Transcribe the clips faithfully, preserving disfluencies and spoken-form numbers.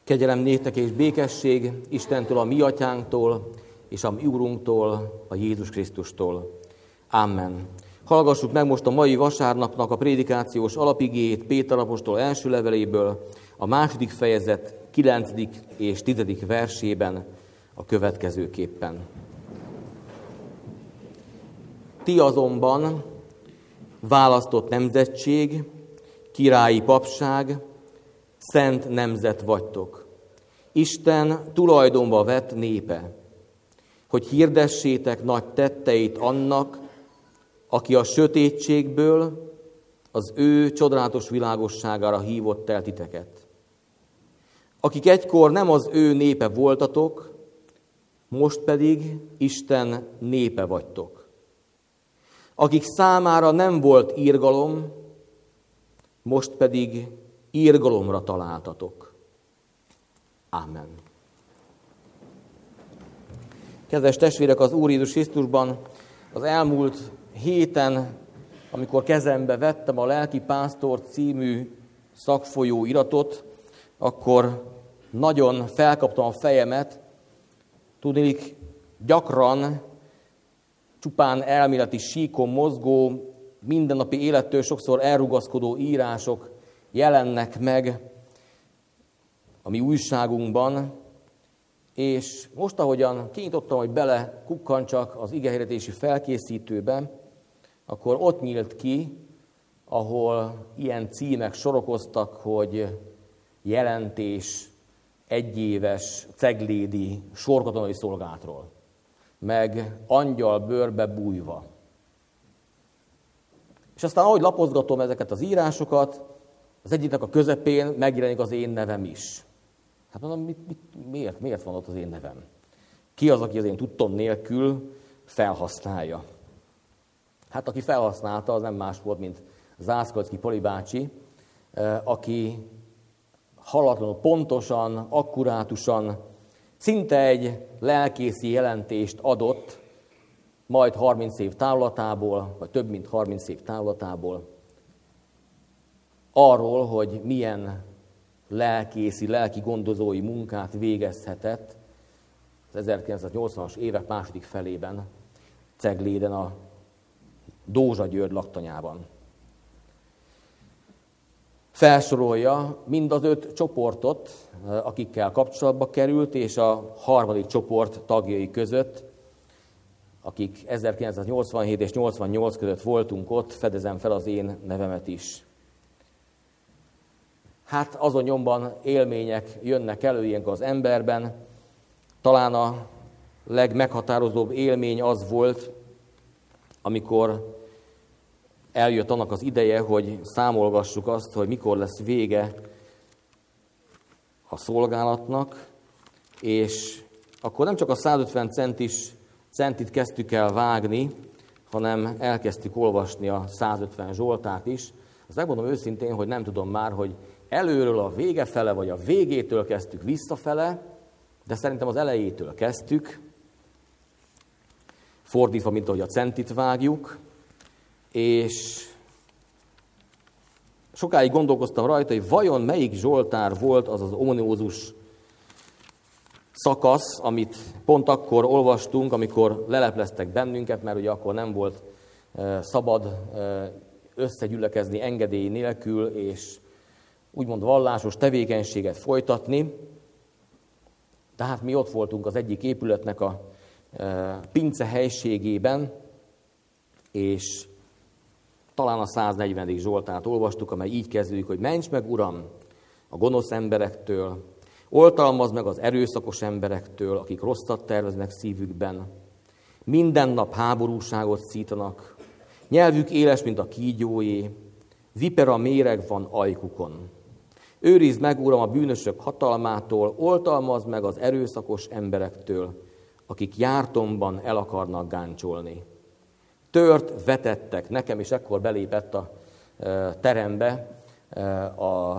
Kegyelem néktek és békesség Istentől, a mi atyánktól, és a mi Urunktól, a Jézus Krisztustól. Amen. Hallgassuk meg most a mai vasárnapnak a prédikációs alapigéjét Péter apostol első leveléből, a második fejezet kilencedik és tizedik versében a következőképpen. Ti azonban választott nemzetség, királyi papság, szent nemzet vagytok. Isten tulajdonba vett népe, hogy hirdessétek nagy tetteit annak, aki a sötétségből az ő csodálatos világosságára hívott el titeket. Akik egykor nem az ő népe voltatok, most pedig Isten népe vagytok. Akik számára nem volt irgalom, most pedig irgalomra találtatok. Amen. Kedves testvérek, az Úr Jézus Krisztusban az elmúlt héten, amikor kezembe vettem a Lelki Pásztor című szakfolyó iratot, akkor nagyon felkaptam a fejemet, tudniillik gyakran csupán elméleti síkon mozgó, mindennapi élettől sokszor elrugaszkodó írások jelennek meg a mi újságunkban, és most, ahogyan kinyitottam, hogy bele kukkancsak az igehirdetési felkészítőbe, akkor ott nyílt ki, ahol ilyen címek sorokoztak, hogy jelentés egyéves ceglédi sorkatonai szolgálatról, meg angyal bőrbe bújva. És aztán, ahogy lapozgatom ezeket az írásokat, az egyiknek a közepén megjelenik az én nevem is. Hát mondom, mit, mit, miért, miért van ott az én nevem? Ki az, aki az én tudtom nélkül felhasználja? Hát aki felhasználta, az nem más volt, mint Zászkolczky Pali bácsi, aki haladlanul pontosan, akkurátusan, szinte egy lelkészi jelentést adott, majd harminc év távlatából, vagy több mint harminc év távlatából, arról, hogy milyen lelkészi, lelki gondozói munkát végezhetett az ezerkilencszáznyolcvanas évek második felében Cegléden, a Dózsa György laktanyában. Felsorolja mind az öt csoportot, akikkel kapcsolatba került, és a harmadik csoport tagjai között, akik ezerkilencszáznyolcvanhét és nyolcvannyolc között voltunk ott, fedezem fel az én nevemet is. Hát azon nyomban élmények jönnek elő ilyenkor az emberben. Talán a legmeghatározóbb élmény az volt, amikor eljött annak az ideje, hogy számolgassuk azt, hogy mikor lesz vége a szolgálatnak, és akkor nem csak a százötven centis centit kezdtük el vágni, hanem elkezdtük olvasni a százötven Zsoltárt is. Azt megmondom őszintén, hogy nem tudom már, hogy előről a vége fele, vagy a végétől kezdtük visszafele, de szerintem az elejétől kezdtük, fordítva, mint ahogy a centit vágjuk, és sokáig gondolkoztam rajta, hogy vajon melyik Zsoltár volt az az ominózus szakasz, amit pont akkor olvastunk, amikor lelepleztek bennünket, mert ugye akkor nem volt szabad összegyülekezni engedély nélkül, és úgymond vallásos tevékenységet folytatni. Tehát mi ott voltunk az egyik épületnek a pince helységében, és talán a száznegyvenedik Zsoltárt olvastuk, amely így kezdődik, hogy ments meg, Uram, a gonosz emberektől, oltalmazd meg az erőszakos emberektől, akik rosszat terveznek szívükben. Minden nap háborúságot szítanak, nyelvük éles, mint a kígyóé, vipera méreg van ajkukon. Őrizd meg, Uram, a bűnösök hatalmától, oltalmazd meg az erőszakos emberektől, akik jártomban el akarnak gáncsolni. Tört vetettek, nekem is ekkor belépett a terembe a,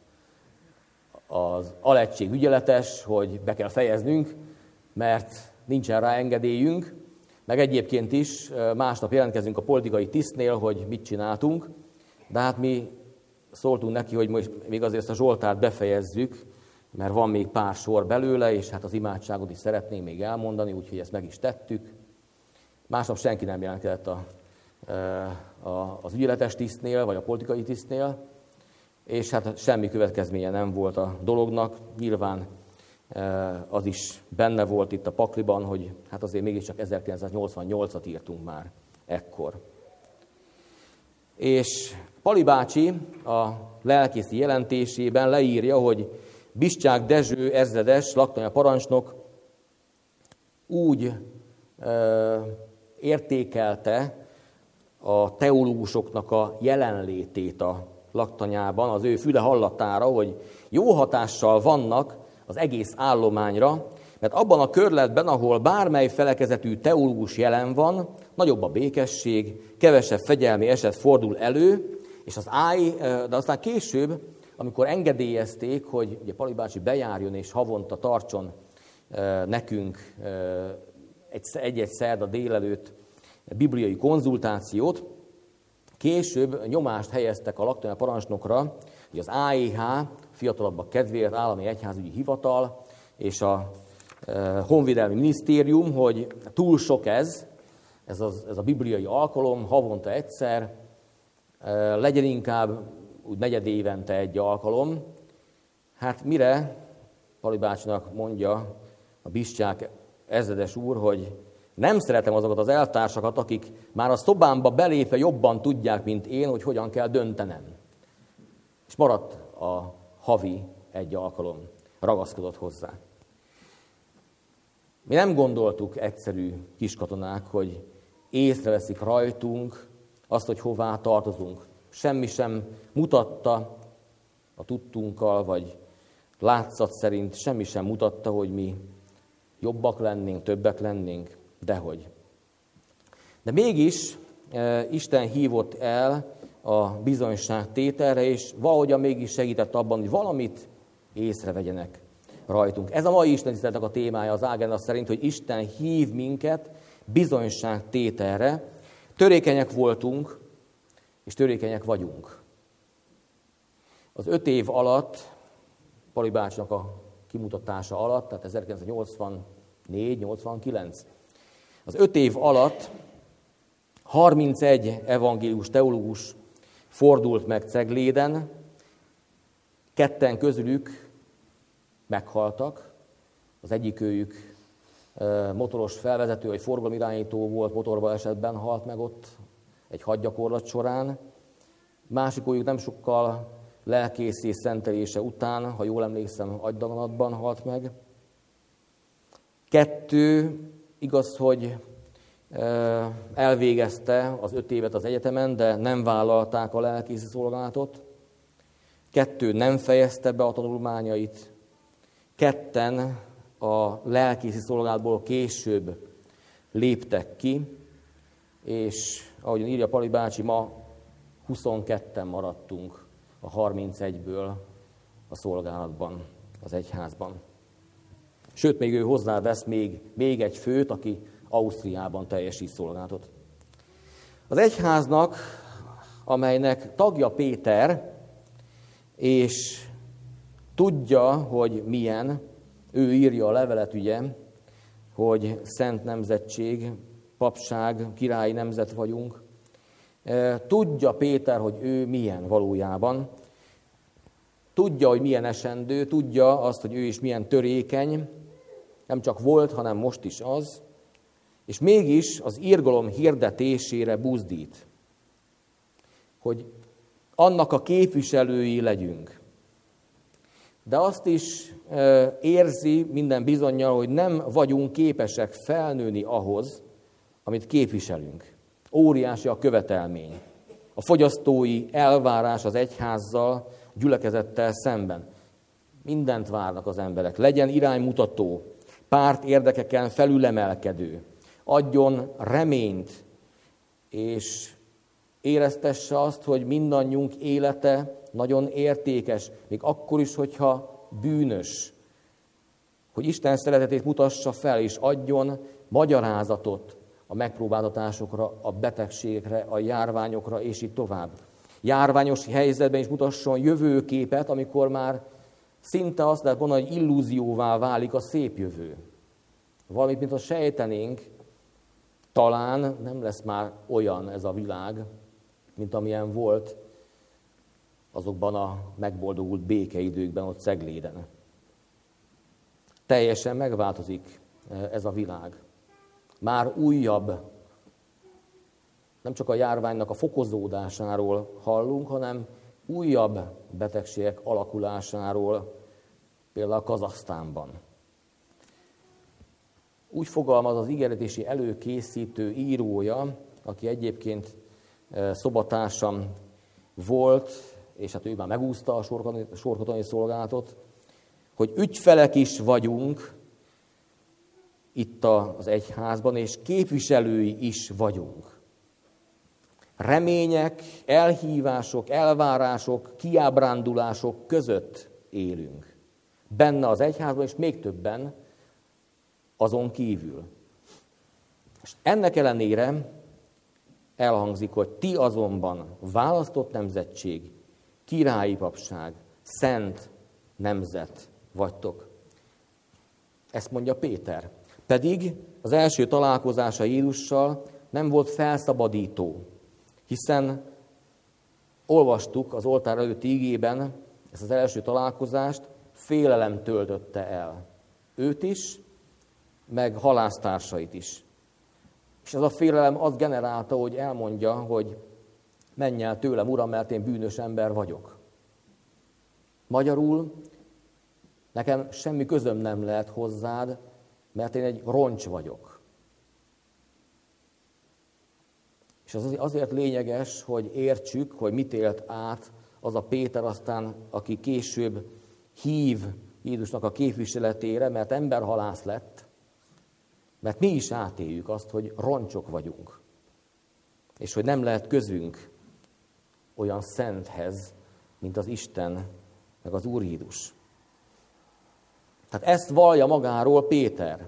az alegység ügyeletes, hogy be kell fejeznünk, mert nincsen rá engedélyünk, meg egyébként is másnap jelentkezünk a politikai tisztnél, hogy mit csináltunk, de hát mi szóltunk neki, hogy most még azért ezt a Zsoltárt befejezzük, mert van még pár sor belőle, és hát az imádságot is szeretném még elmondani, úgyhogy ezt meg is tettük. Másnap senki nem jelentkezett a, a, az ügyeletes tisztnél, vagy a politikai tisztnél, és hát semmi következménye nem volt a dolognak. Nyilván az is benne volt itt a pakliban, hogy hát azért mégiscsak ezerkilencszáznyolcvannyolcat írtunk már ekkor. És Pali bácsi a lelkészi jelentésében leírja, hogy Biszcsák Dezső ezredes, laktanya parancsnok úgy ö, értékelte a teológusoknak a jelenlétét a laktanyában, az ő füle hallatára, hogy jó hatással vannak az egész állományra, mert abban a körletben, ahol bármely felekezetű teológus jelen van, nagyobb a békesség, kevesebb fegyelmi eset fordul elő, és az áj, de aztán később, amikor engedélyezték, hogy ugye Pali bácsi bejárjon és havonta tartson nekünk egy-egy szerda délelőtt bibliai konzultációt, később nyomást helyeztek a laktanya parancsnokra, hogy az á é há, fiatalabbak kedvéért, állami egyházügyi hivatal, és a honvédelmi minisztérium, hogy túl sok ez, ez, az, ez a bibliai alkalom, havonta egyszer, legyen inkább úgy negyed évente egy alkalom. Hát mire Pali bácsinak mondja a Biszcsák ezredes úr, hogy nem szeretem azokat az elvtársakat, akik már a szobámba belépve jobban tudják, mint én, hogy hogyan kell döntenem. És maradt a havi egy alkalom, ragaszkodott hozzá. Mi nem gondoltuk, egyszerű kiskatonák, hogy észreveszik rajtunk azt, hogy hová tartozunk. Semmi sem mutatta a tudtunkkal, vagy látszat szerint semmi sem mutatta, hogy mi jobbak lennénk, többek lennénk, dehogy. De mégis e, Isten hívott el a bizonyságtételre, és valahogyan mégis segített abban, hogy valamit észrevegyenek rajtunk. Ez a mai Isten tiszteletnek a témája az ágenda szerint, hogy Isten hív minket bizonyságtételre. Törékenyek voltunk, és törékenyek vagyunk. Az öt év alatt, Pali bácsinak a kimutatása alatt, tehát ezerkilencszáznyolcvannégy nyolcvankilenc, az öt év alatt harmincegy evangélius teológus fordult meg Cegléden, ketten közülük meghaltak, az egyikőjük motoros felvezető, vagy forgalomirányító volt, motorbalesetben halt meg ott egy hadgyakorlat során. Másikójuk nem sokkal lelkészé szentelése után, ha jól emlékszem, agydaganatban halt meg. Kettő, igaz, hogy elvégezte az öt évet az egyetemen, de nem vállalták a lelkészi szolgálatot. Kettő nem fejezte be a tanulmányait. Ketten a lelkészi szolgálatból később léptek ki, és ahogyan írja Pali bácsi, ma huszonketten maradtunk a harmincegyből a szolgálatban, az egyházban. Sőt, még ő hozzávesz még, még egy főt, aki Ausztriában teljesít szolgálatot. Az egyháznak, amelynek tagja Péter, és tudja, hogy milyen, ő írja a levelet, ugye, hogy szent nemzetség, papság, királyi nemzet vagyunk. Tudja Péter, hogy ő milyen valójában. Tudja, hogy milyen esendő, tudja azt, hogy ő is milyen törékeny, nem csak volt, hanem most is az, és mégis az irgalom hirdetésére buzdít, hogy annak a képviselői legyünk. De azt is érzi minden bizonnyal, hogy nem vagyunk képesek felnőni ahhoz, amit képviselünk. Óriási a követelmény. A fogyasztói elvárás az egyházzal, gyülekezettel szemben. Mindent várnak az emberek. Legyen iránymutató, párt érdekeken felülemelkedő, adjon reményt, és éreztesse azt, hogy mindannyiunk élete nagyon értékes, még akkor is, hogyha bűnös. Hogy Isten szeretetét mutassa fel, és adjon magyarázatot a megpróbáltatásokra, a betegségekre, a járványokra, és így tovább. Járványos helyzetben is mutasson jövőképet, amikor már Szinte azt lehet mondani, hogy illúzióvá válik a szép jövő. Valamit, mint a sejtenénk, talán nem lesz már olyan ez a világ, mint amilyen volt azokban a megboldogult békeidőkben ott Cegléden. Teljesen megváltozik ez a világ. Már újabb, nem csak a járványnak a fokozódásáról hallunk, hanem újabb betegségek alakulásáról, például Kazahsztánban. Úgy fogalmaz az ígéretési előkészítő írója, aki egyébként szobatársam volt, és hát ő már megúszta a sorkatonai szolgálatot, hogy ügyfelek is vagyunk itt az egyházban, és képviselői is vagyunk. Remények, elhívások, elvárások, kiábrándulások között élünk. Benne az egyházban, és még többen azon kívül. És ennek ellenére elhangzik, hogy ti azonban választott nemzetség, királyi papság, szent nemzet vagytok. Ezt mondja Péter. Pedig az első találkozása Jézussal nem volt felszabadító, hiszen olvastuk az oltár előtti igében ezt az első találkozást, félelem töltötte el őt is, meg halásztársait is. És ez a félelem azt generálta, hogy elmondja, hogy menj el tőlem, Uram, mert én bűnös ember vagyok. Magyarul, nekem semmi közöm nem lehet hozzád, mert én egy roncs vagyok. És az azért lényeges, hogy értsük, hogy mit élt át az a Péter aztán, aki később hív Jézusnak a képviseletére, mert emberhalász lett, mert mi is átéljük azt, hogy roncsok vagyunk, és hogy nem lehet közünk olyan szenthez, mint az Isten, meg az Úr Jézus. Tehát ezt vallja magáról Péter.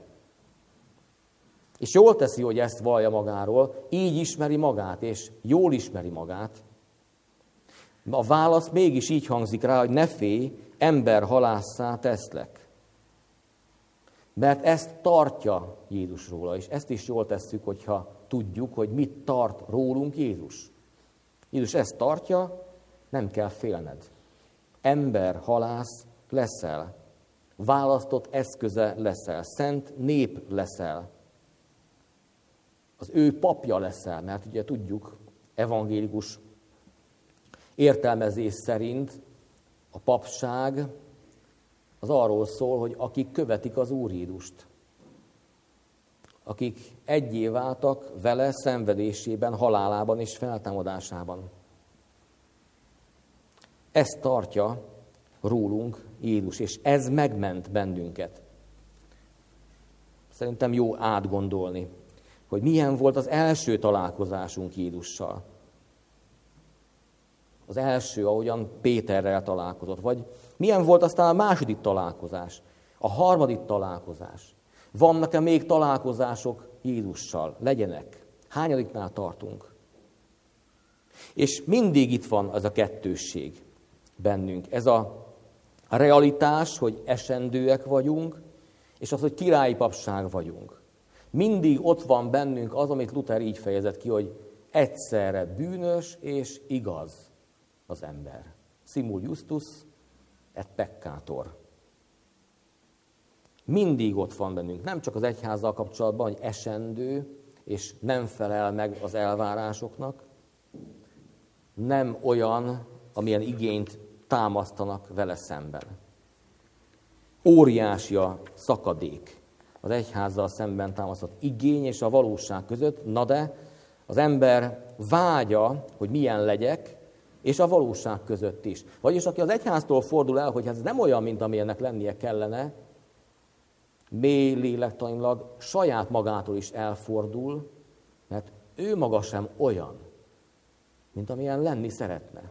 És jól teszi, hogy ezt vallja magáról, így ismeri magát, és jól ismeri magát. A válasz mégis így hangzik rá, hogy ne félj, emberhalásszá teszlek. Mert ezt tartja Jézus róla, és ezt is jól tesszük, hogyha tudjuk, hogy mit tart rólunk Jézus. Jézus ezt tartja, nem kell félned. Emberhalász leszel, választott eszköze leszel, szent nép leszel. Az ő papja leszel, mert ugye tudjuk, evangélikus értelmezés szerint a papság az arról szól, hogy akik követik az Úr Jézust, akik egyé váltak vele szenvedésében, halálában és feltámadásában. Ezt tartja rólunk Jézus, és ez megment bennünket. Szerintem jó átgondolni, hogy milyen volt az első találkozásunk Jézussal. Az első, ahogyan Péterrel találkozott, vagy milyen volt aztán a második találkozás, a harmadik találkozás. Vannak-e még találkozások Jézussal? Legyenek. Hányadiknál tartunk? És mindig itt van az a kettősség bennünk. Ez a realitás, hogy esendőek vagyunk, és az, hogy királyi papság vagyunk. Mindig ott van bennünk az, amit Luther így fejezett ki, hogy egyszerre bűnös és igaz az ember. Simul justus et peccator. Mindig ott van bennünk, nem csak az egyházzal kapcsolatban, hogy esendő, és nem felel meg az elvárásoknak, nem olyan, amilyen igényt támasztanak vele szemben. Óriási a szakadék az egyházzal szemben támasztott igény és a valóság között, na de az ember vágya, hogy milyen legyek, és a valóság között is. Vagyis aki az egyháztól fordul el, hogy ez nem olyan, mint amilyennek lennie kellene, mély lélektanilag saját magától is elfordul, mert ő maga sem olyan, mint amilyen lenni szeretne.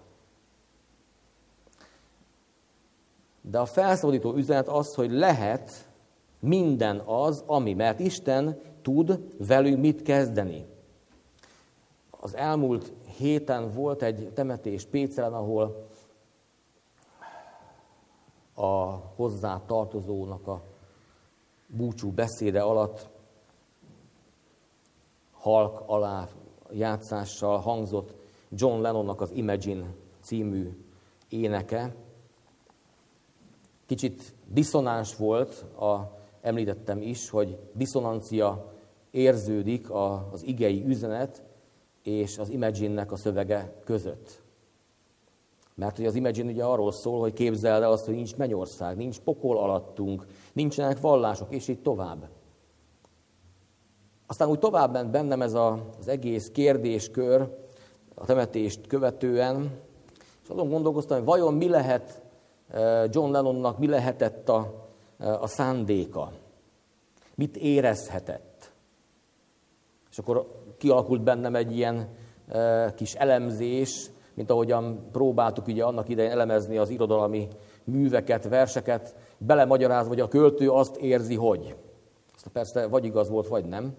De a felszabadító üzenet az, hogy lehet minden az, ami, mert Isten tud velünk mit kezdeni. Az elmúlt héten volt egy temetés Pécelen, ahol a hozzá tartozónak a búcsú beszéde alatt halk alá játszással hangzott John Lennonnak az Imagine című éneke. Kicsit diszonáns volt, a, említettem is, hogy diszonancia érződik az igei üzenet és az Imagine-nek a szövege között. Mert hogy az Imagine ugye arról szól, hogy képzeld el azt, hogy nincs mennyország, nincs pokol alattunk, nincsenek vallások, és így tovább. Aztán úgy tovább ment bennem ez a, az egész kérdéskör a temetést követően, és azon gondolkoztam, hogy vajon mi lehet John Lennonnak, mi lehetett a, a szándéka, mit érezhetett. És akkor kialakult bennem egy ilyen kis elemzés, mint ahogyan próbáltuk ugye annak idején elemezni az irodalmi műveket, verseket, belemagyarázva, hogy a költő azt érzi, hogy. Azt persze vagy igaz volt, vagy nem.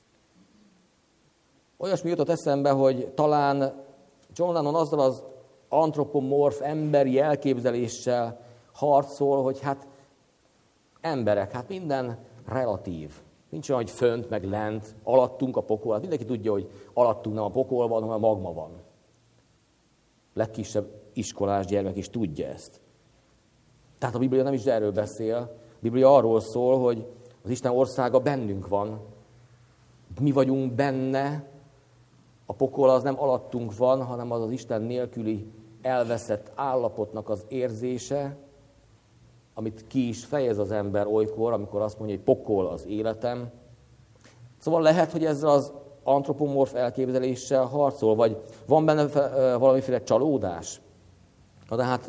Olyasmi jutott eszembe, hogy talán John Lennon azzal az antropomorf emberi elképzeléssel harcol, hogy hát emberek, hát minden relatív. Nincs olyan, hogy fönt, meg lent, alattunk a pokol. Hát mindenki tudja, hogy alattunk nem a pokol van, hanem a magma van. Legkisebb iskolás gyermek is tudja ezt. Tehát a Biblia nem is erről beszél. A Biblia arról szól, hogy az Isten országa bennünk van. Mi vagyunk benne. A pokol az nem alattunk van, hanem az az Isten nélküli elveszett állapotnak az érzése, amit ki is fejez az ember olykor, amikor azt mondja, hogy pokol az életem. Szóval lehet, hogy ezzel az antropomorf elképzeléssel harcol, vagy van benne valamiféle csalódás. Na de hát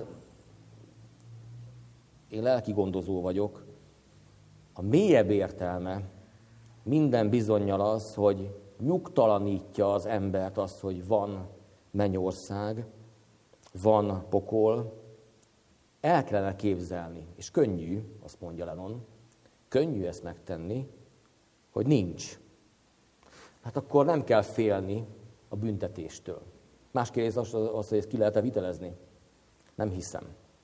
én lelki gondozó vagyok. A mélyebb értelme minden bizonnyal az, hogy nyugtalanítja az embert az, hogy van mennyország, van pokol. El kellene képzelni, és könnyű, azt mondja Lennon, könnyű ezt megtenni, hogy nincs. Hát akkor nem kell félni a büntetéstől. Más kérdés az, az, hogy ezt ki lehet-e vitelezni. Nem hiszem.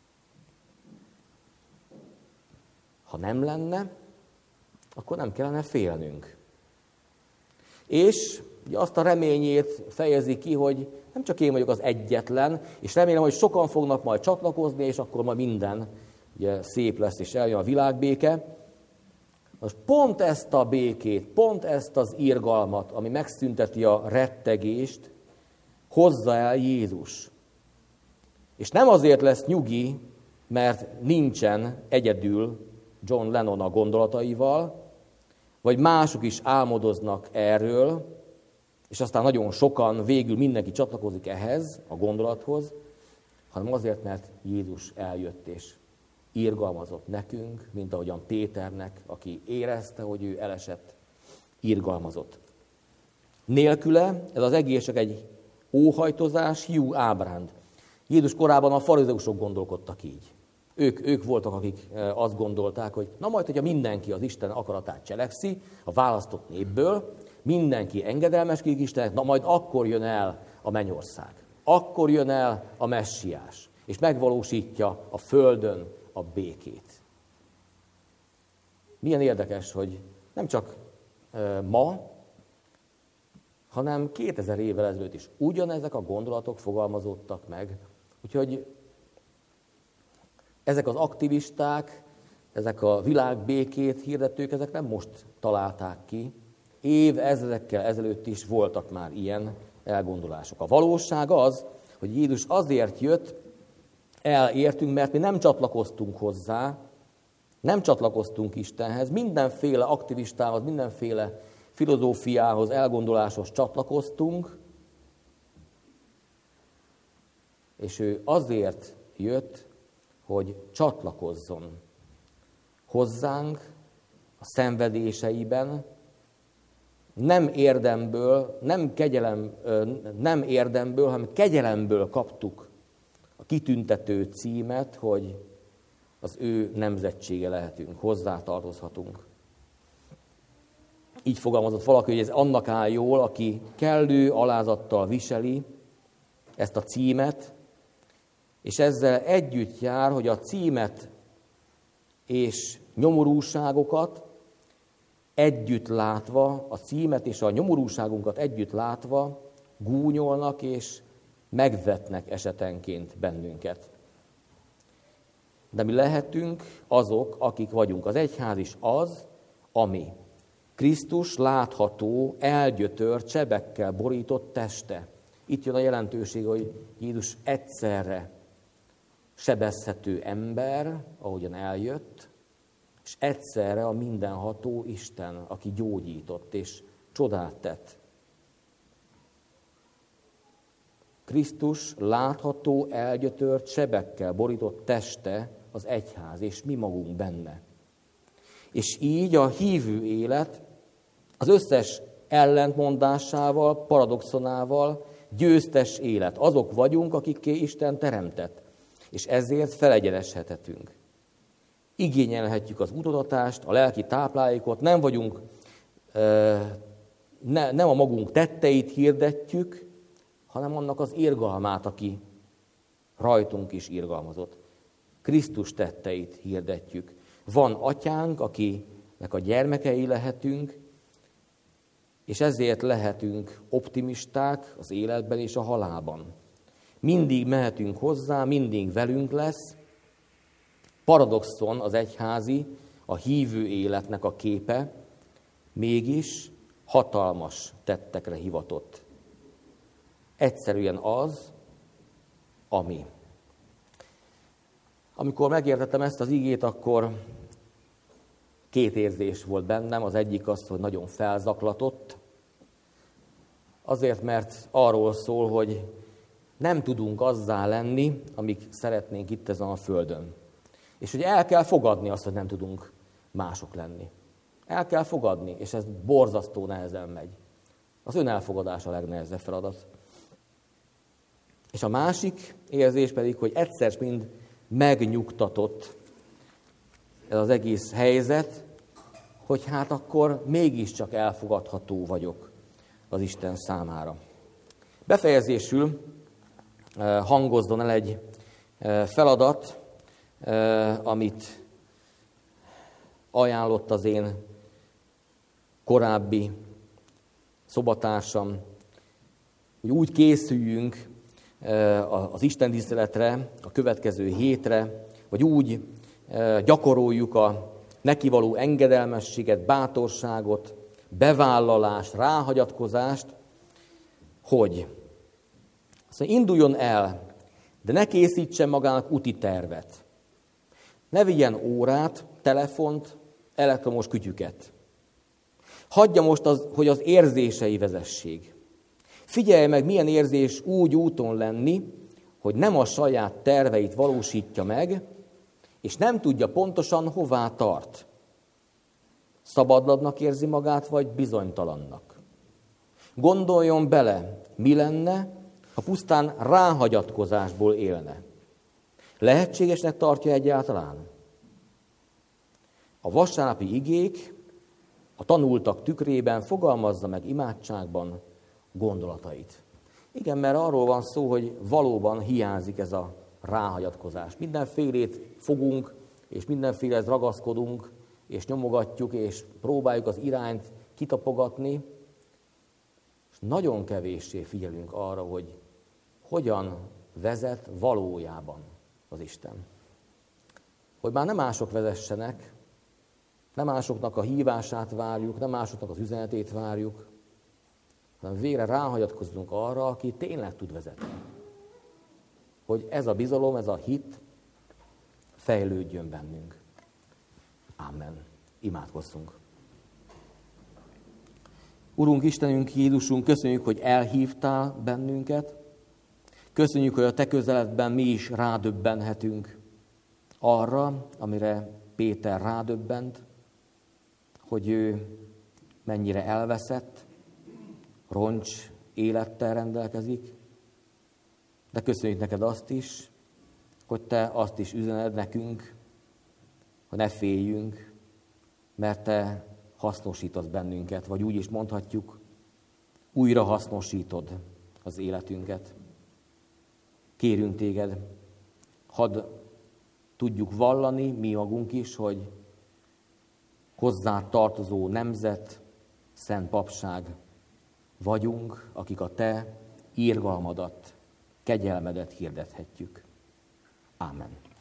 Ha nem lenne, akkor nem kellene félnünk. És ugye azt a reményét fejezi ki, hogy nem csak én vagyok az egyetlen, és remélem, hogy sokan fognak majd csatlakozni, és akkor majd minden ugye, szép lesz, és eljön a világbéke. Most pont ezt a békét, pont ezt az irgalmat, ami megszünteti a rettegést, hozza el Jézus. És nem azért lesz nyugi, mert nincsen egyedül John Lennon a gondolataival, vagy mások is álmodoznak erről, és aztán nagyon sokan, végül mindenki csatlakozik ehhez, a gondolathoz, hanem azért, mert Jézus eljött és irgalmazott nekünk, mint ahogyan Péternek, aki érezte, hogy ő elesett, irgalmazott. Nélküle ez az egész csak egy óhajtozás, hiú ábránd. Jézus korában a farizeusok gondolkodtak így. Ők, ők voltak, akik azt gondolták, hogy na majd, hogyha mindenki az Isten akaratát cselekszi, a választott népből, mindenki engedelmeskedik Istennek, na majd akkor jön el a mennyország. Akkor jön el a messiás, és megvalósítja a földön a békét. Milyen érdekes, hogy nem csak ma, hanem kétezer évvel ezelőtt is ugyanezek a gondolatok fogalmazódtak meg. Úgyhogy ezek az aktivisták, ezek a világbékét hirdetők, ezek nem most találták ki. Év ezredekkel ezelőtt is voltak már ilyen elgondolások. A valóság az, hogy Jézus azért jött el értünk, mert mi nem csatlakoztunk hozzá, nem csatlakoztunk Istenhez, mindenféle aktivistához, mindenféle filozófiához, elgondoláshoz csatlakoztunk, és ő azért jött, hogy csatlakozzon hozzánk a szenvedéseiben, nem érdemből, nem, kegyelem, nem érdemből, hanem kegyelemből kaptuk a kitüntető címet, hogy az ő nemzetsége lehetünk, hozzátartozhatunk. Így fogalmazott valaki, hogy ez annak áll jól, aki kellő alázattal viseli ezt a címet, és ezzel együtt jár, hogy a címet és nyomorúságokat együtt látva, a címet és a nyomorúságunkat együtt látva gúnyolnak és megvetnek esetenként bennünket. De mi lehetünk azok, akik vagyunk. Az egyház is az, ami Krisztus látható, elgyötört, csebekkel borított teste. Itt jön a jelentőség, hogy Jézus egyszerre sebezhető ember, ahogyan eljött, és egyszerre a mindenható Isten, aki gyógyított és csodát tett. Krisztus látható, elgyötört, sebekkel borított teste az egyház, és mi magunk benne. És így a hívő élet az összes ellentmondásával, paradoxonával győztes élet. Azok vagyunk, akikké Isten teremtett, és ezért felegyeneshetünk. Igényelhetjük az útodatást, a lelki táplálékot, nem vagyunk, ne, nem a magunk tetteit hirdetjük, hanem annak az irgalmát, aki rajtunk is irgalmazott. Krisztus tetteit hirdetjük. Van atyánk, akinek a gyermekei lehetünk, és ezért lehetünk optimisták az életben és a halálban. Mindig mehetünk hozzá, mindig velünk lesz. Paradoxon az egyházi, a hívő életnek a képe, mégis hatalmas tettekre hivatott. Egyszerűen az, ami. Amikor megértettem ezt az igét, akkor két érzés volt bennem. Az egyik az, hogy nagyon felzaklatott. Azért, mert arról szól, hogy nem tudunk azzá lenni, amik szeretnénk itt ezen a földön. És hogy el kell fogadni azt, hogy nem tudunk mások lenni. El kell fogadni, és ez borzasztó nehezen megy. Az önelfogadás a legnehezebb feladat. És a másik érzés pedig, hogy egyszer mind megnyugtatott ez az egész helyzet, hogy hát akkor mégiscsak elfogadható vagyok az Isten számára. Befejezésül hangozzon el egy feladat, amit ajánlott az én korábbi szobatársam, hogy úgy készüljünk az istentiszteletre, a következő hétre, vagy úgy gyakoroljuk a nekivaló engedelmességet, bátorságot, bevállalást, ráhagyatkozást, hogy aztán induljon el, de ne készítsen magának úti tervet. Ne vigyen órát, telefont, elektromos kütyüket. Hagyja most, az, hogy az érzései vezessék. Figyelj meg, milyen érzés úgy úton lenni, hogy nem a saját terveit valósítja meg, és nem tudja pontosan, hová tart. Szabadladnak érzi magát, vagy bizonytalannak. Gondoljon bele, mi lenne, ha pusztán ráhagyatkozásból élne. Lehetségesnek tartja egyáltalán? A vasárnapi igék a tanultak tükrében fogalmazza meg imádságban gondolatait. Igen, mert arról van szó, hogy valóban hiányzik ez a ráhagyatkozás. Mindenfélét fogunk, és mindenfélehez ragaszkodunk, és nyomogatjuk, és próbáljuk az irányt kitapogatni, és nagyon kevéssé figyelünk arra, hogy hogyan vezet valójában az Isten. Hogy már nem mások vezessenek, nem másoknak a hívását várjuk, nem másoknak az üzenetét várjuk, hanem végre ráhagyatkozzunk arra, aki tényleg tud vezetni. Hogy ez a bizalom, ez a hit fejlődjön bennünk. Amen. Imádkozzunk. Urunk, Istenünk, Jézusunk, köszönjük, hogy elhívtál bennünket. Köszönjük, hogy a te közeledben mi is rádöbbenhetünk arra, amire Péter rádöbbent, hogy ő mennyire elveszett, roncs élettel rendelkezik, de köszönjük neked azt is, hogy te azt is üzened nekünk, hogy ne féljünk, mert te hasznosítasz bennünket, vagy úgy is mondhatjuk, újra hasznosítod az életünket. Kérünk téged, hadd tudjuk vallani mi magunk is, hogy hozzá tartozó nemzet, szent papság vagyunk, akik a te irgalmadat, kegyelmedet hirdethetjük. Ámen.